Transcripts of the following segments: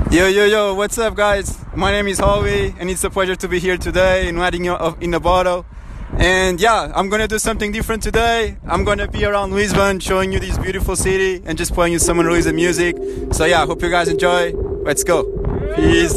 Yo, yo, yo, what's up, guys? My name is Holly, and it's a pleasure to be here today in Wedding in a Bottle. And yeah, I'm gonna do something different today. I'm gonna be around Lisbon, showing you this beautiful city and just playing you some unreleased music. So yeah, hope you guys enjoy. Let's go. Peace.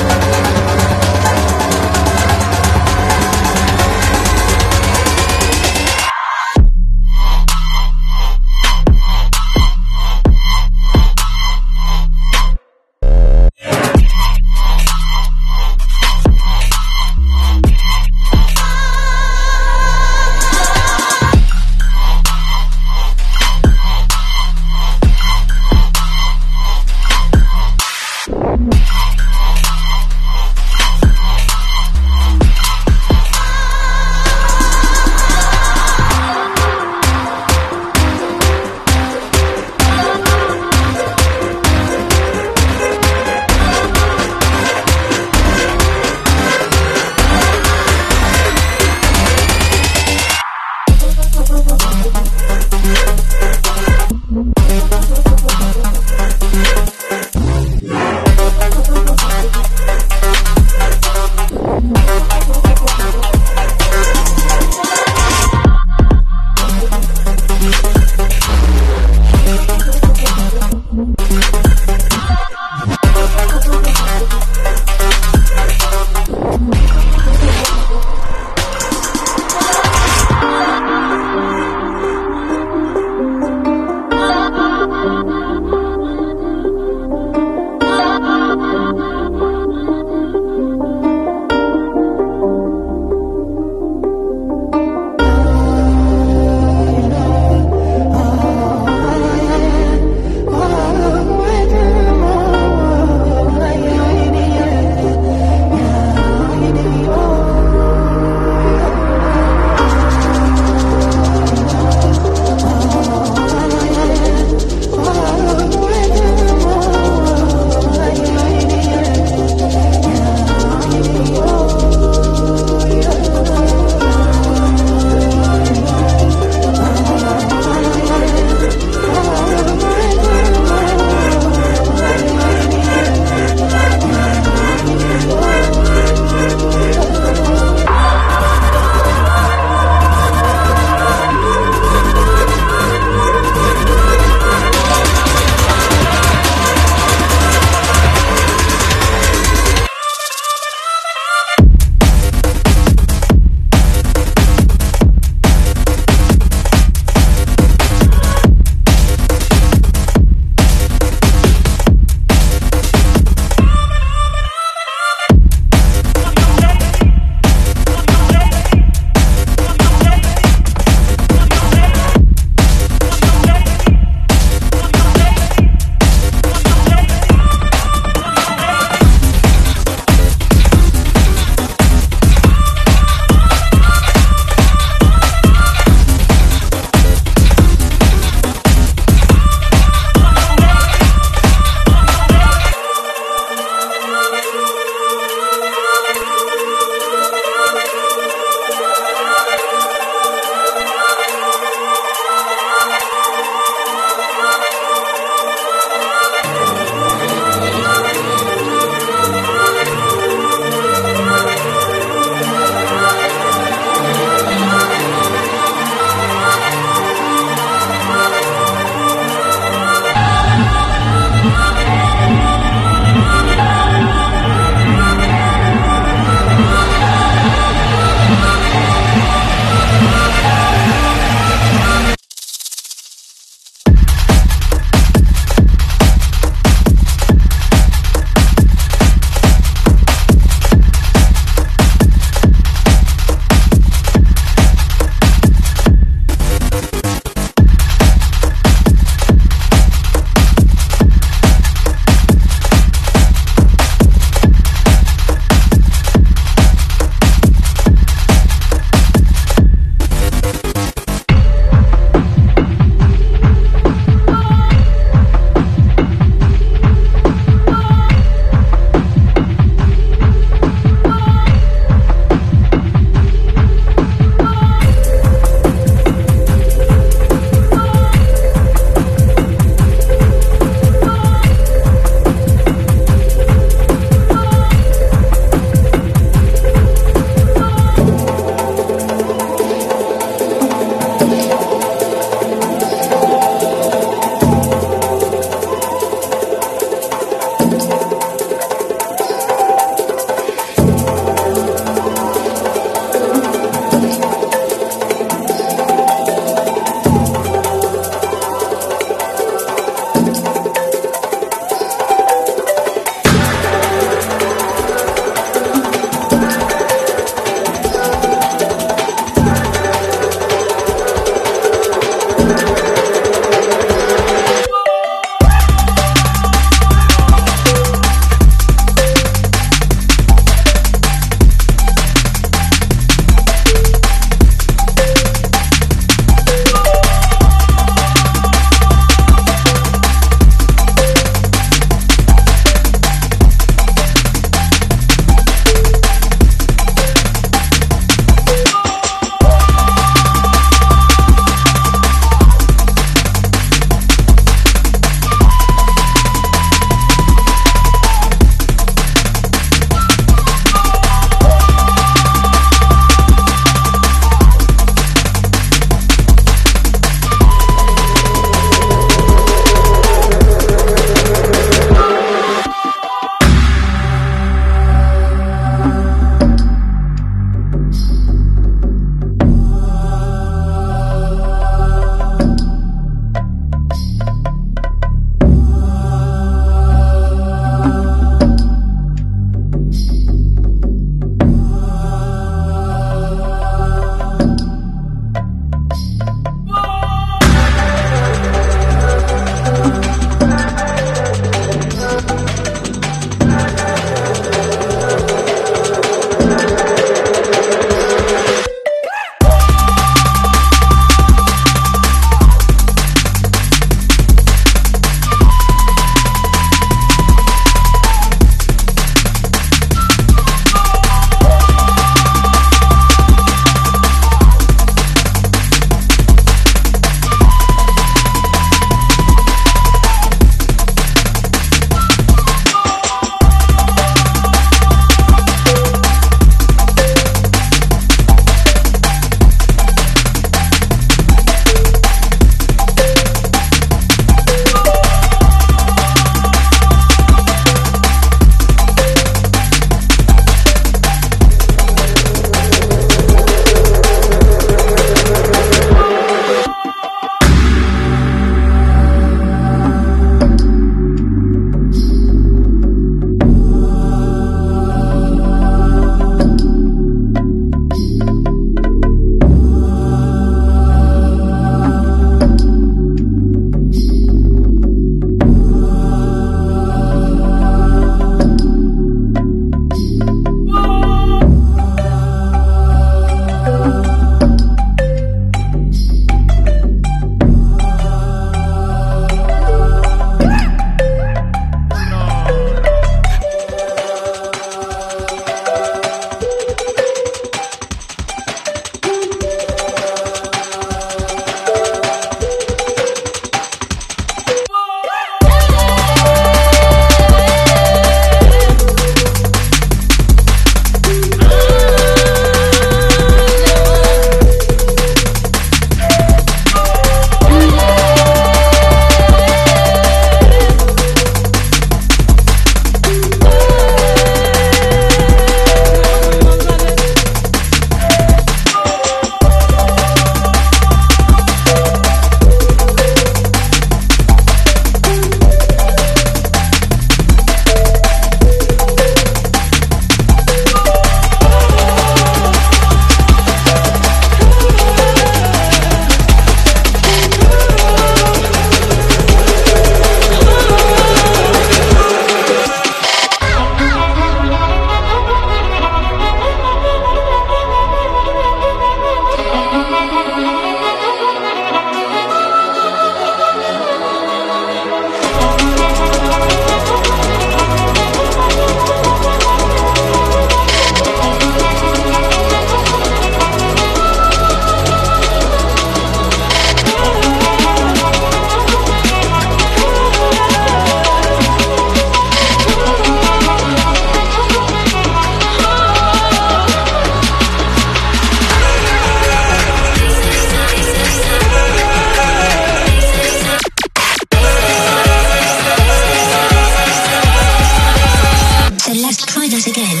us again.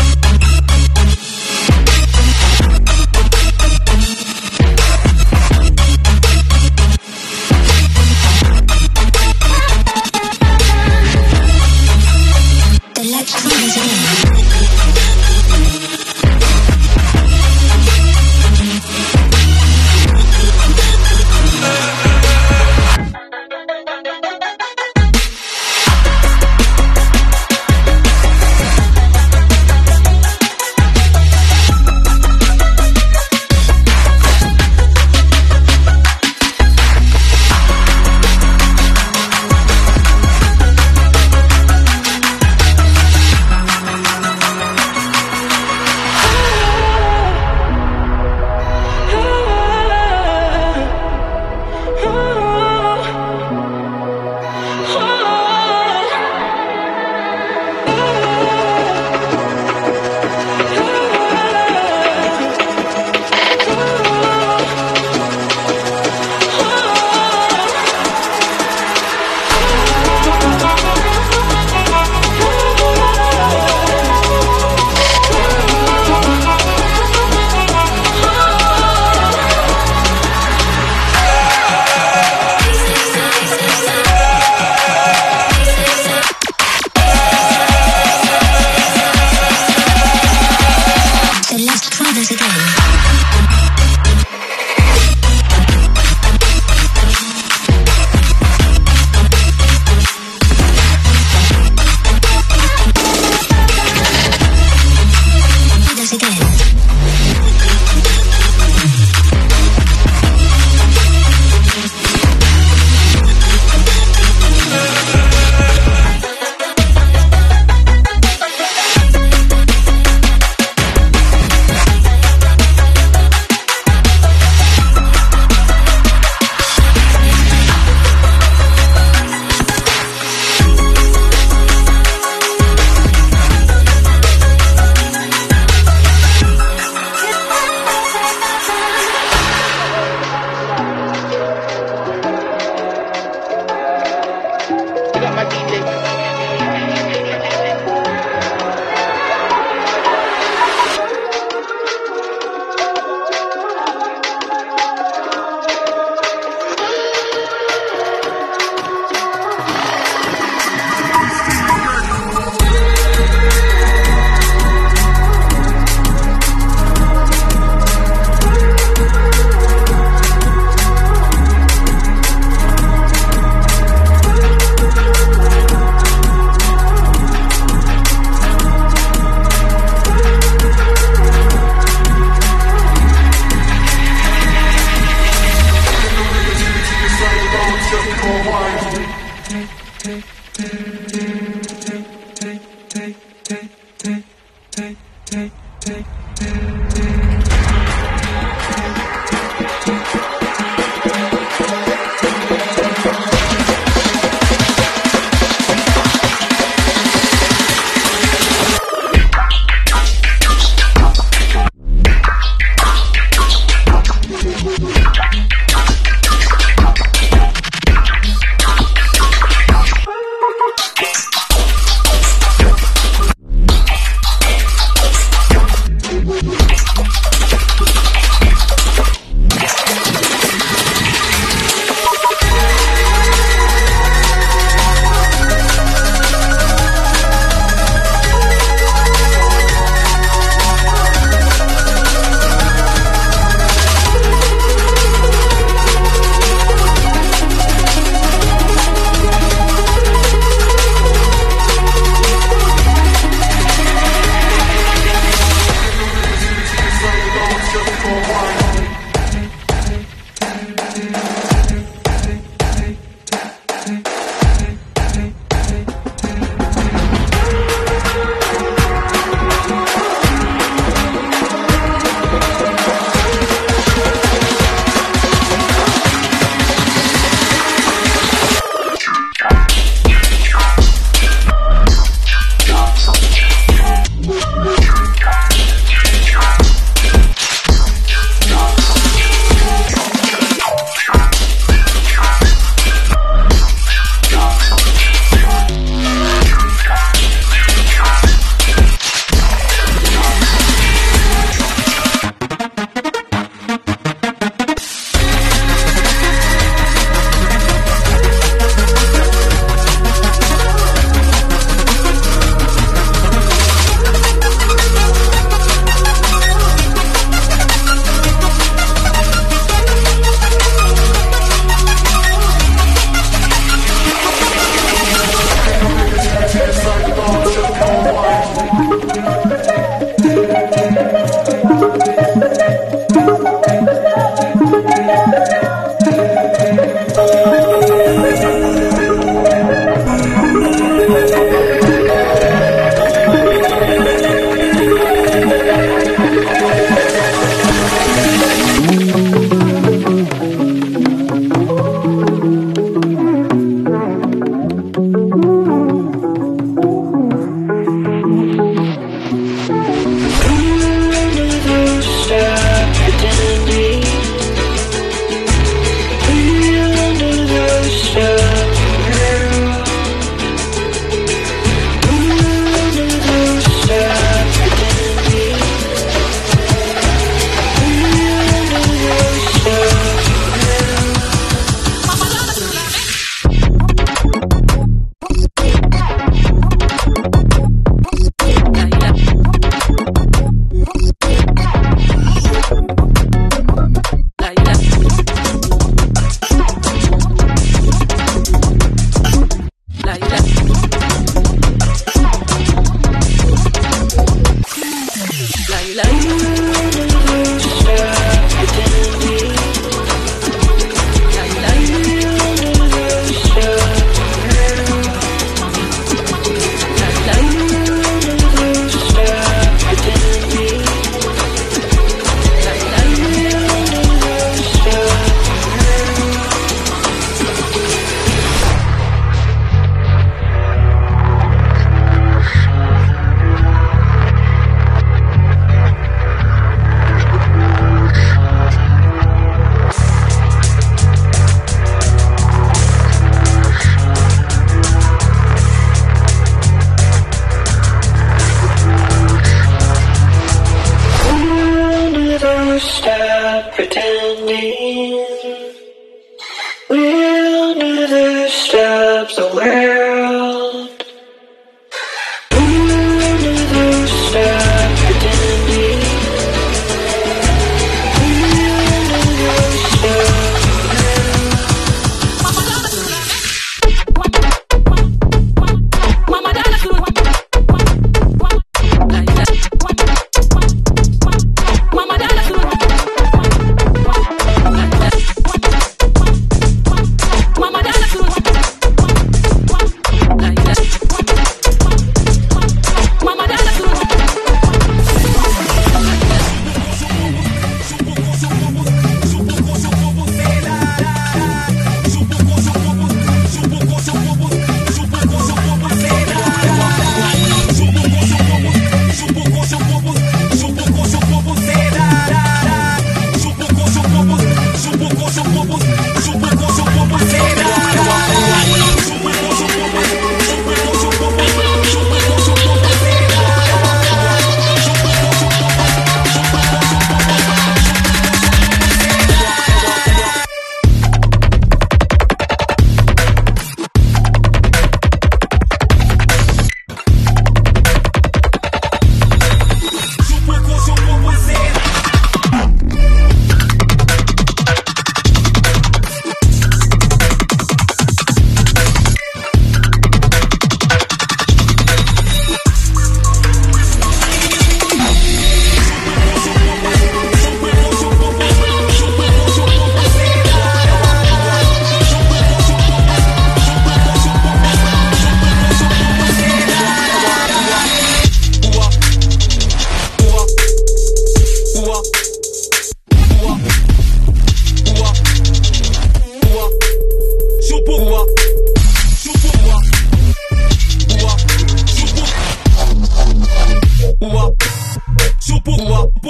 The lights try us again.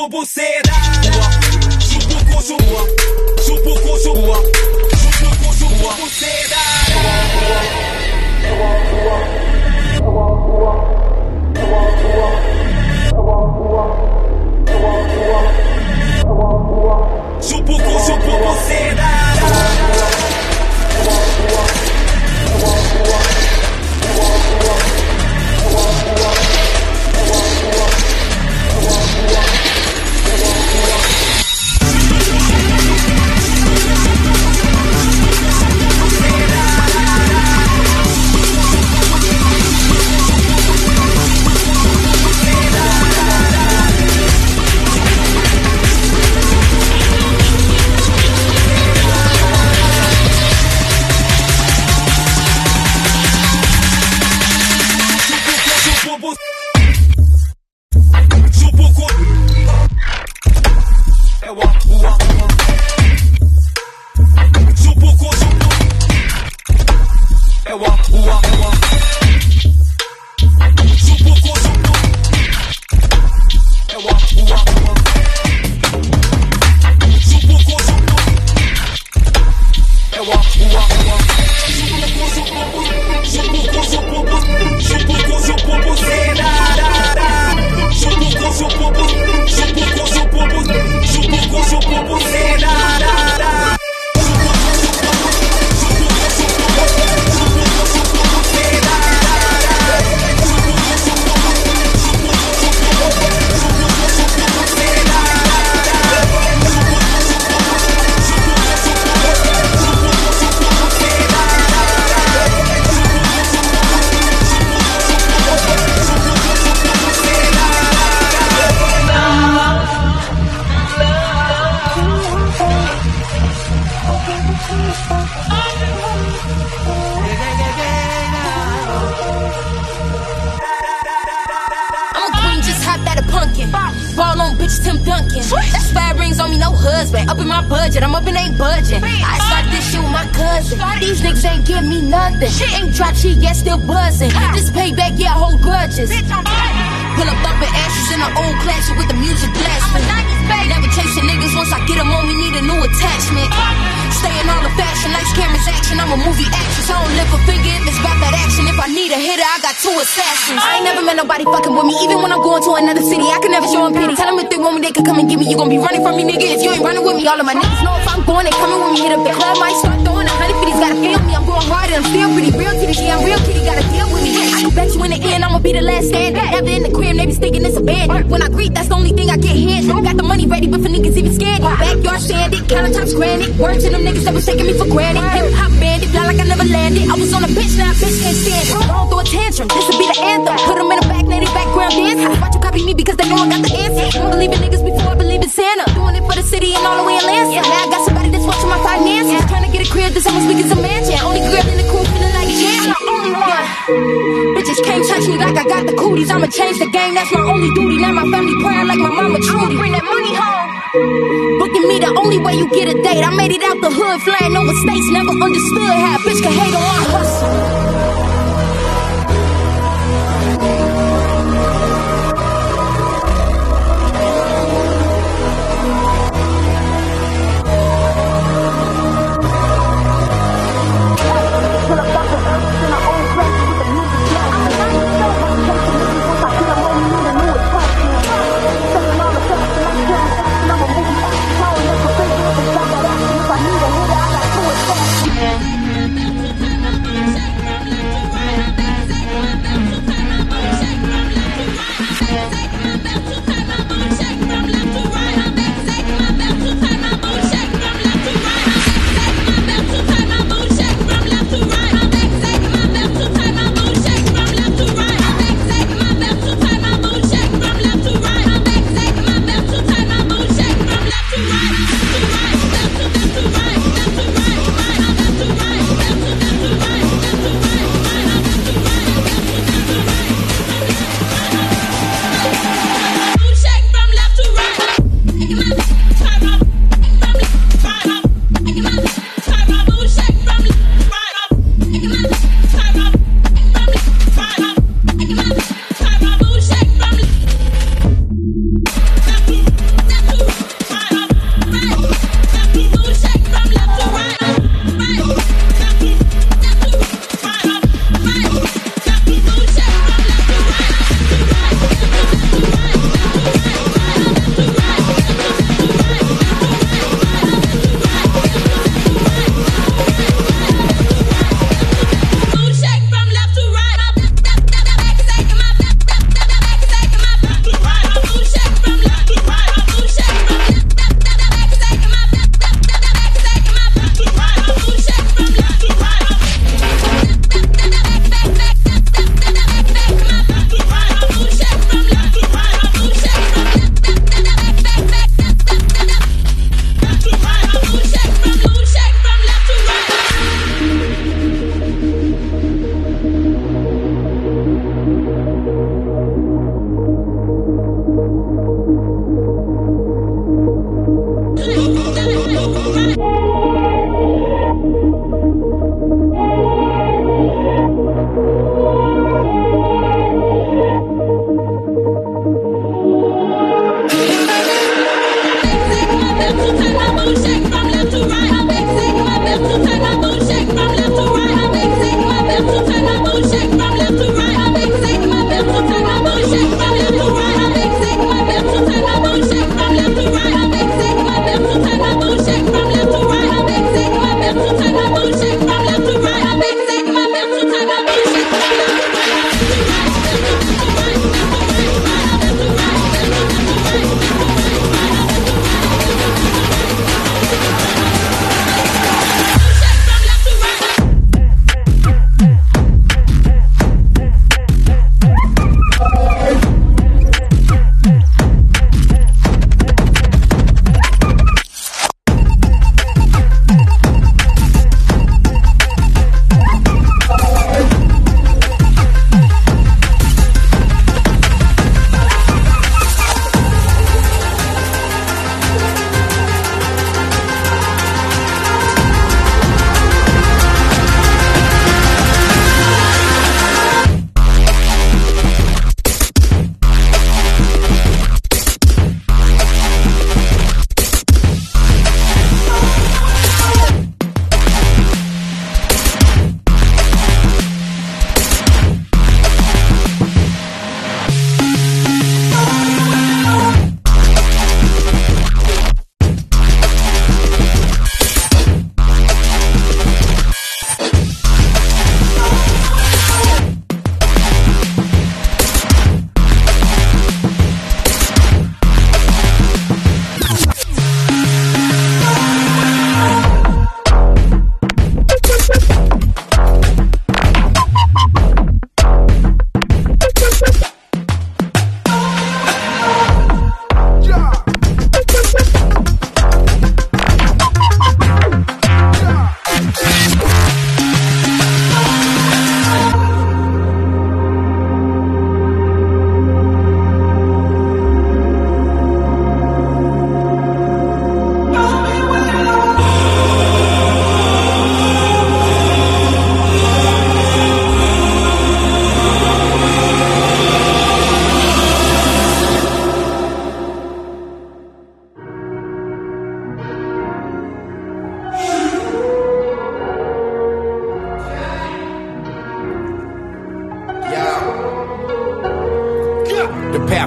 chupo buceta. Chupo com chupo. Chupo com chupo. Chupo com chupo buceta. Chupo com chupo buceta. Ball on bitches, Tim Duncan. That's 5 rings on me, no husband. Up in my budget, I'm up and ain't budging. I started this shit with my cousin. These niggas ain't give me nothing. Ain't dropped shit yet, still buzzing. This payback, yeah, hold grudges. Pull up bumpin' ashes in an old classic with the music blasting. Never chasing niggas, once I get them on, we need a new attachment. Staying all the fashion, lights, cameras, action. I'm a movie actress, I don't lift a finger if it's about that action. If I need a hitter, I got 2 assassins. I ain't never met nobody fucking with me, even when I'm going to another city. I can never show them pity. Tell them if they want me, they can come and get me. You gon' be running from me, nigga, if you ain't running with me. All of my niggas know if I'm going, they coming with me. Hit up the club, might start throwing 100 50s. Gotta feel me, I'm going hard and I'm still pretty real titties. Yeah, I'm real kitty, gotta deal with me. I can bet you in the end, I'ma be the last stand. Never in the crib, they be sticking it's a bed. When I greet, that's the only thing I get hands. Got the money ready, but for niggas even scared. Backyard sanded, countertops granted. Word to them niggas that was taking me for granted. Hip hop bandit, fly like I never landed. I was on a bitch, now a bitch can't stand it. Going through a tantrum, this'll be the anthem. Put them in the back, native background dance. Watch you copy me because they know I got the answer. Don't believe in niggas before I believe in Santa. Doing it for the city and all the way in Lansing. Now I got somebody that's watching my finances. Trying to get a crib this almost big as a mansion. Only girl in the crew feeling like a champion. Bitches can't touch me like I got the cooties. I'ma change the game, that's my only duty. Now my family proud like my mama Trudy. Bring that money home. Booking me the only way you get a date. I made it out the hood, flying over states. Never understood how a bitch can hate on my hustle.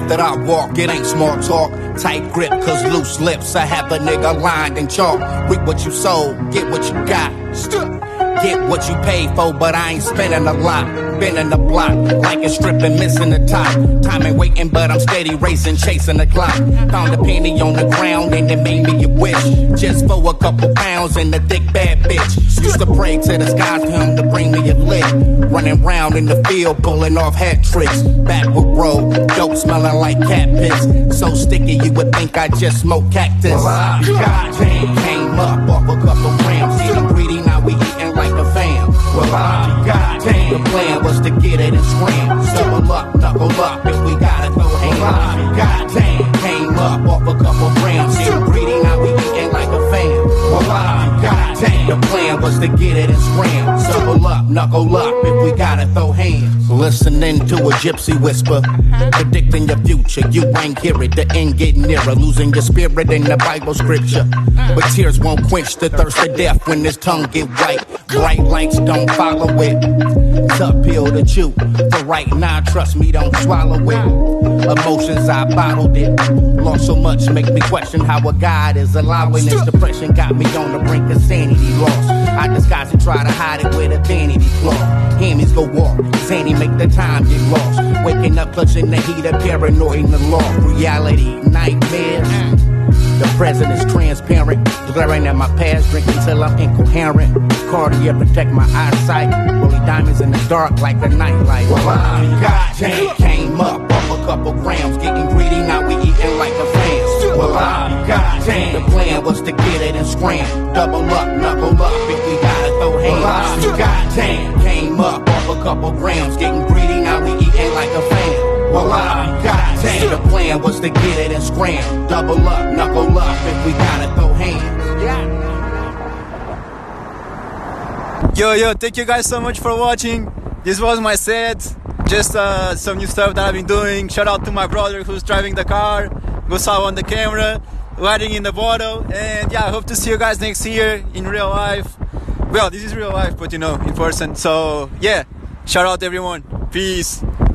that I walk, it ain't small talk. Tight grip, cause loose lips, I have a nigga lined in chalk. Reap what you sow, get what you got. Get what you paid for, but I ain't spending a lot. Bending the block, like a stripping, missing the top. Time ain't waiting, but I'm steady racing, chasing the clock. Found a penny on the ground and it made me a wish. Just for a couple pounds and a thick bad bitch. Used to pray to the skies for him to bring me a lick. Running round in the field, pulling off hat tricks. Backward road, dope smelling like cat piss. So sticky you would think I just smoked cactus. Goddamn, came up off a couple grams. Getting greedy, now we eating like a fam. Goddamn, the plan was to get it and scram. Double up, knuckle up, if we gotta throw hands. Goddamn, came up off a couple grams. Getting greedy, now we eating like a fam. Goddamn, the plan was to get it and scram. Double up, knuckle up, if we gotta throw hands. Listening to a gypsy whisper, predicting your future. You ain't hear it, the end get nearer. Losing your spirit in the Bible scripture. But tears won't quench the thirst of death when this tongue get white. Bright lights don't follow it. Tough pill to chew. For right now, trust me, don't swallow it. Emotions, I bottled it. Lost so much, make me question how a God is allowing this. Depression got me on the brink of sanity lost. I disguise and try to hide it with a vanity flaw. Hammies go walk, Zanny make the time get lost. Waking up, clutching the heat of paranoid in the law. Reality, nightmares. The present is transparent. Glaring at my past, drinking till I'm incoherent. Cartier protect my eyesight. Rolling diamonds in the dark like the nightlight. Goddamn, came up off a couple grams. Getting greedy, now we eating like a fam. Goddamn, the plan was to get it and scram. Double up, knuckle up, if we gotta throw hands. Goddamn, came up off a couple grams. Getting greedy, now we eating like a fam. Goddamn, the plan was to get it and scram. Double up, knuckle up, if we gotta throw hands. Yo, thank you guys so much for watching. This was my set. Just some new stuff that I've been doing. Shout out to my brother who's driving the car. Gustavo on the camera, riding in the bottle. And yeah, I hope to see you guys next year in real life. Well, this is real life, but you know, in person. So yeah, shout out everyone. Peace.